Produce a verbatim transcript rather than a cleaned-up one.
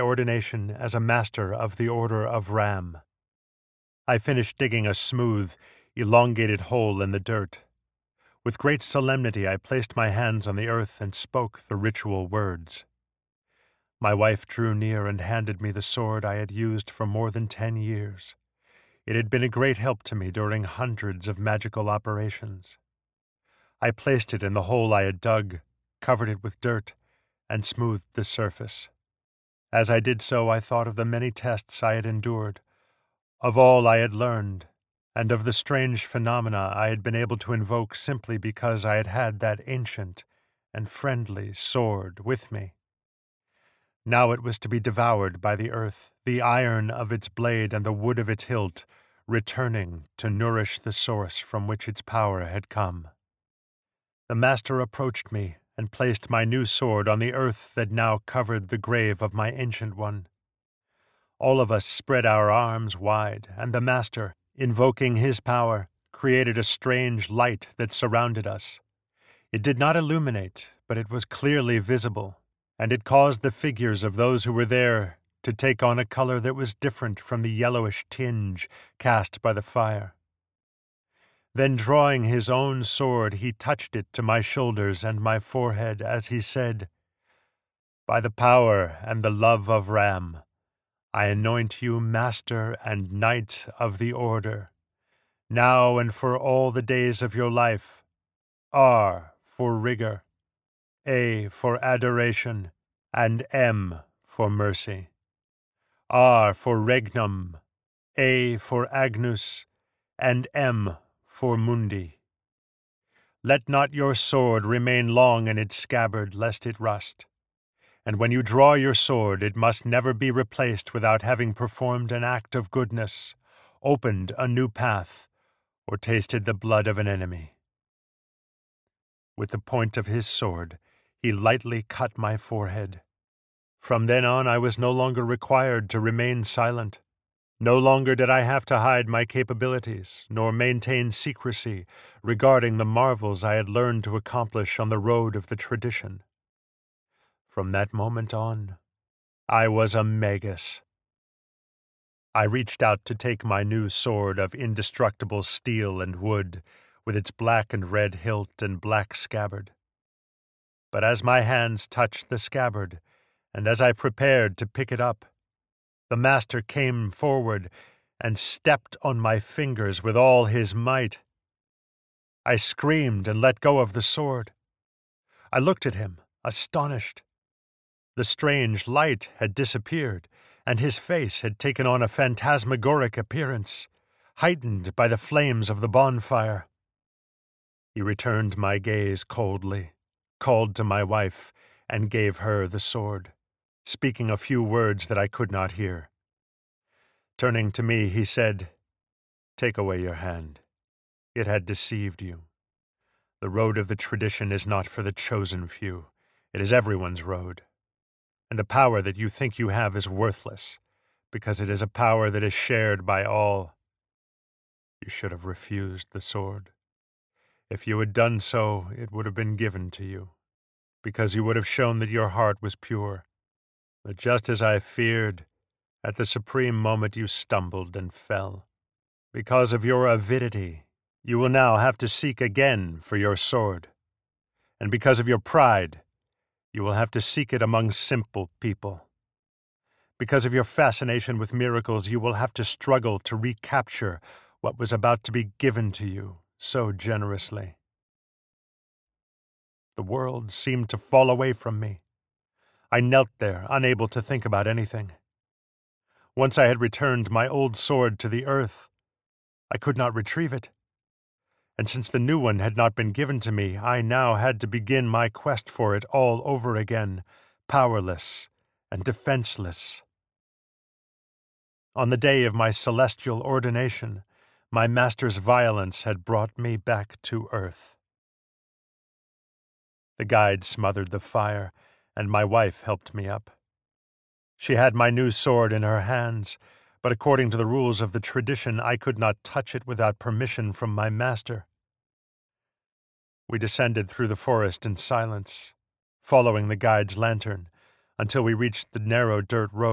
ordination as a master of the Order of Ram. I finished digging a smooth, elongated hole in the dirt. With great solemnity I placed my hands on the earth and spoke the ritual words. My wife drew near and handed me the sword I had used for more than ten years. It had been a great help to me during hundreds of magical operations. I placed it in the hole I had dug, covered it with dirt, and smoothed the surface. As I did so, I thought of the many tests I had endured, of all I had learned, and of the strange phenomena I had been able to invoke simply because I had had that ancient and friendly sword with me. Now it was to be devoured by the earth, the iron of its blade and the wood of its hilt, returning to nourish the source from which its power had come. The master approached me and placed my new sword on the earth that now covered the grave of my ancient one. All of us spread our arms wide, and the master, invoking his power, created a strange light that surrounded us. It did not illuminate, but it was clearly visible, and it caused the figures of those who were there to take on a color that was different from the yellowish tinge cast by the fire. Then, drawing his own sword, he touched it to my shoulders and my forehead as he said, "By the power and the love of Ram, I anoint you master and knight of the order, now and for all the days of your life. R for rigor, A for adoration, and M for mercy. R for regnum, A for agnus, and M for mundi. Let not your sword remain long in its scabbard, lest it rust. And when you draw your sword, it must never be replaced without having performed an act of goodness, opened a new path, or tasted the blood of an enemy." With the point of his sword, he lightly cut my forehead. From then on, I was no longer required to remain silent. No longer did I have to hide my capabilities, nor maintain secrecy regarding the marvels I had learned to accomplish on the road of the tradition. From that moment on, I was a magus. I reached out to take my new sword of indestructible steel and wood, with its black and red hilt and black scabbard. But as my hands touched the scabbard, and as I prepared to pick it up, the master came forward and stepped on my fingers with all his might. I screamed and let go of the sword. I looked at him, astonished. The strange light had disappeared, and his face had taken on a phantasmagoric appearance, heightened by the flames of the bonfire. He returned my gaze coldly, called to my wife, and gave her the sword, speaking a few words that I could not hear. Turning to me, he said, "Take away your hand. It had deceived you. The road of the tradition is not for the chosen few. It is everyone's road. And the power that you think you have is worthless, because it is a power that is shared by all. You should have refused the sword. If you had done so, it would have been given to you, because you would have shown that your heart was pure. But just as I feared, at the supreme moment you stumbled and fell. Because of your avidity, you will now have to seek again for your sword. And because of your pride, you will have to seek it among simple people. Because of your fascination with miracles, you will have to struggle to recapture what was about to be given to you so generously." The world seemed to fall away from me. I knelt there, unable to think about anything. Once I had returned my old sword to the earth, I could not retrieve it. And since the new one had not been given to me, I now had to begin my quest for it all over again, powerless and defenseless. On the day of my celestial ordination, my master's violence had brought me back to earth. The guide smothered the fire, and my wife helped me up. She had my new sword in her hands, but according to the rules of the tradition, I could not touch it without permission from my master. We descended through the forest in silence, following the guide's lantern, until we reached the narrow dirt road